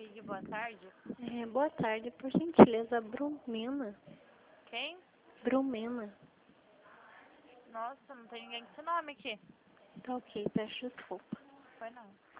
pedir boa tarde? Boa tarde, por gentileza, Brumena. Quem? Brumena. Nossa, não tem ninguém com esse nome aqui. Tá ok, peço desculpa. Foi não.